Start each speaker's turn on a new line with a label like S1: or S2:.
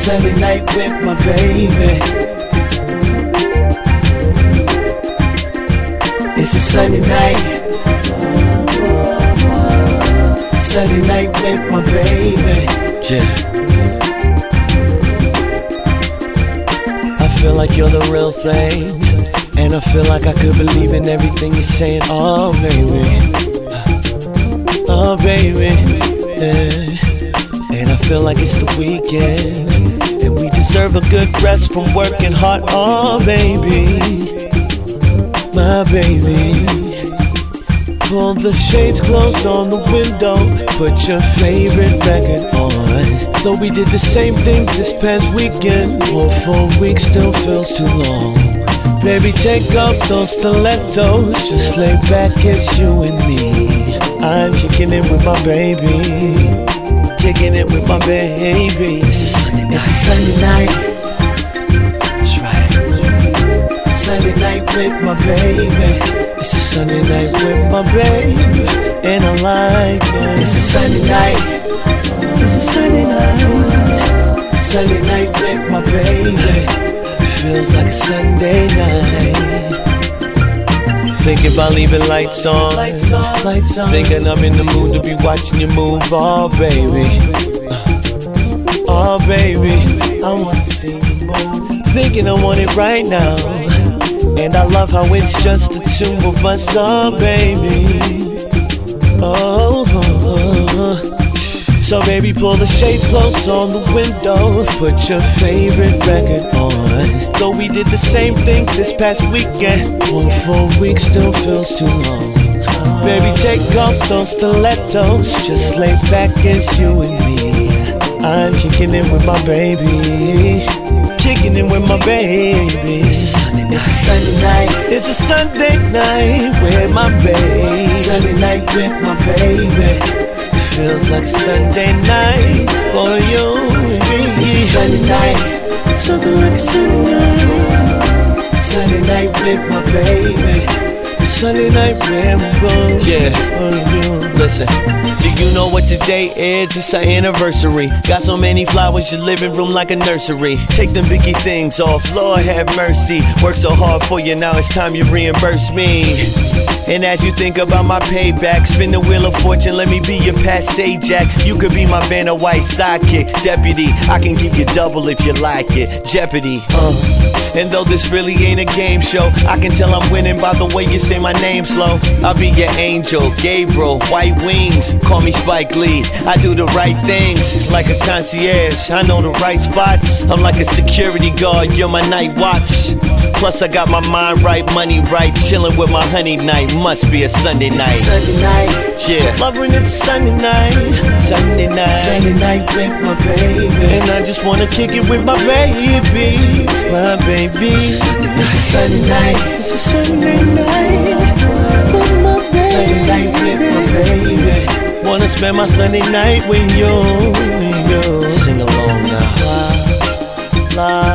S1: Sunday night with my baby. It's a Sunday night. Sunday night with my baby.
S2: Yeah. I feel like you're the real thing, and I feel like I could believe in everything you're saying. Oh baby, oh baby, yeah. And I feel like it's the weekend, and we deserve a good rest from working hard. Oh baby, my baby. Pull the shades close on the window, put your favorite record on. Though we did the same things this past weekend, well, 4 weeks still feels too long. Baby, take off those stilettos, just lay back, it's you and me. I'm kicking it with my baby, kicking it with my baby. It's a Sunday night.
S1: It's a Sunday night.
S2: That's right.
S1: Sunday night with my baby.
S2: It's a Sunday night with my baby, and I like it.
S1: It's a Sunday night.
S2: It's a Sunday night.
S1: Sunday night with my baby.
S2: It feels like a Sunday night. Thinking about leaving lights on,
S1: Lights on.
S2: thinking I'm in the mood to be watching you move. Oh baby, oh baby, I wanna see you move. Thinking I want it right now, and I love how it's just the two of us. Oh baby, oh. So baby, pull the shades close on the window, put your favorite record on. Though we did the same thing this past weekend, 4 weeks still feels too long. Baby, take off those stilettos, just lay back, it's you and me. I'm kicking it with my baby, kicking it with my baby. It's a Sunday night.
S1: It's a Sunday night.
S2: It's a Sunday night with my baby.
S1: Sunday night with my baby.
S2: Feels like a Sunday night for you and me.
S1: It's a Sunday night.
S2: Something like a Sunday night.
S1: Sunday night with my baby.
S2: Sunday night with my baby. Yeah, listen. Do you know what today is? It's our anniversary. Got so many flowers, your living room like a nursery. Take them Vicky things off, Lord have mercy. Worked so hard for you, now it's time you reimburse me. And as you think about my payback, spin the wheel of fortune, let me be your passe jack. You could be my Vanna White sidekick, deputy. I can give you double if you like it. Jeopardy, And though this really ain't a game show, I can tell I'm winning by the way you say my name slow. I'll be your angel, Gabriel, white wings. Call me Spike Lee. I do the right things, like a concierge. I know the right spots. I'm like a security guard, you're my night watch. Plus I got my mind right, money right, chilling with my honey night. Must be a Sunday night.
S1: Sunday night.
S2: Yeah, love when it's Sunday night. Sunday night.
S1: Sunday night with my baby.
S2: And I just wanna kick it with my baby, my baby.
S1: It's a Sunday night.
S2: It's a Sunday night with my baby.
S1: Sunday night with my baby.
S2: Wanna spend my Sunday night with you, Sing along now. La, la.